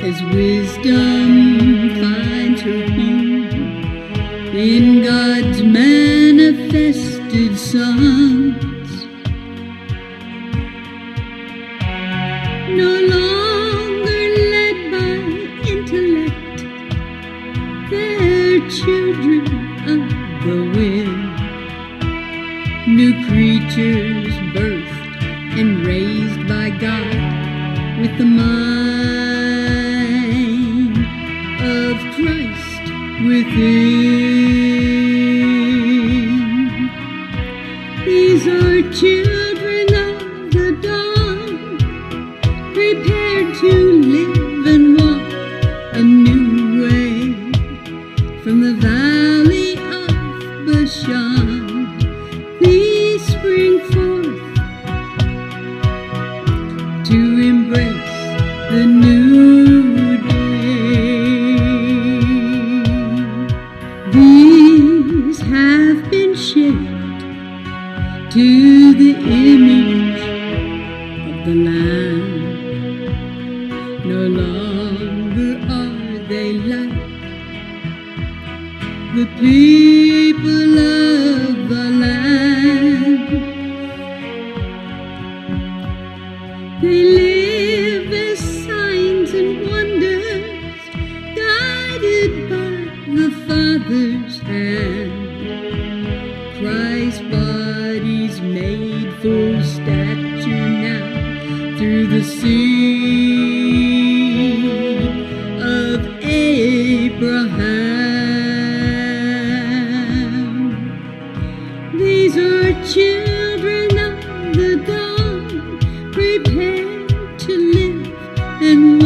as wisdom finds her home in God's manifested sons. No longer led by intellect, they're children of the wind. New creatures birthed and raised by God with the mind of Christ within. These are children of the dawn, prepared to live and walk a new way from the valley of Bashan. These spring forth to embrace the new day. These have been shaped to the image of the Lamb. No longer are they like the people of the land. They live as signs and wonders, guided by the Father's hand. Christ's body's made full stature now through the seed of Abraham. These are children of the dawn, prepared to live and